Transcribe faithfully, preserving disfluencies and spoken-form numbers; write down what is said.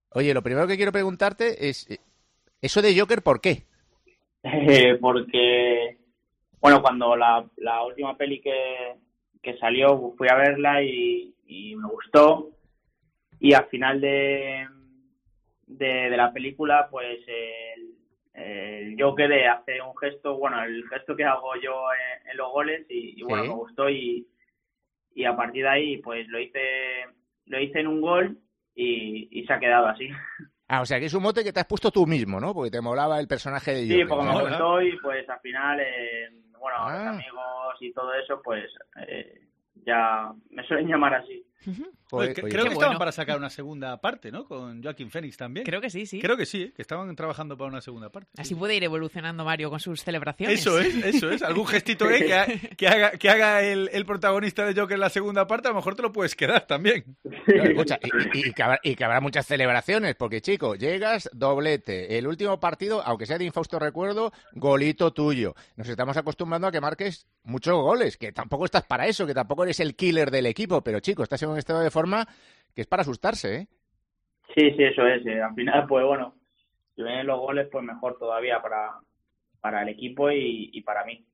Oye, lo primero que quiero preguntarte es, eh, ¿eso de Joker por qué? Eh, porque, bueno, cuando la, la última peli que, que salió fui a verla y, y me gustó, y al final de, de, de la película, pues el, el Joker hace un gesto, bueno, el gesto que hago yo en, en los goles y, y bueno, me Sí. gustó y, y a partir de ahí pues lo hice lo hice en un gol y, y se ha quedado así. Ah, o sea, que es un mote que te has puesto tú mismo, ¿no? Porque te molaba el personaje de Sí, Joker, porque me ¿no? Mola. gustó y pues al final, eh, bueno, los Ah, amigos y todo eso, pues eh, ya me suelen llamar así. Oye, joder, cre- oye, creo Qué que pues, estaban bueno. para sacar una segunda parte, ¿no? Con Joaquin Phoenix también. Creo que sí, sí. Creo que sí, ¿eh? Que estaban trabajando para una segunda parte. Así puede ir evolucionando Mario con sus celebraciones. Eso es, eso es. Algún gestito ahí que, ha- que haga, que haga el, el protagonista de Joker en la segunda parte, a lo mejor te lo puedes quedar también. no, escucha, y, y- y que habrá, y que habrá muchas celebraciones, porque chico, llegas, doblete, el último partido, aunque sea de infausto recuerdo, golito tuyo. Nos estamos acostumbrando a que marques muchos goles, que tampoco estás para eso, que tampoco eres el killer del equipo, pero chico, estás en un estado de forma que es para asustarse, ¿eh? Sí, sí, eso es. eh, Al final, pues bueno, si vienen los goles, pues mejor todavía para, para el equipo y, y para mí.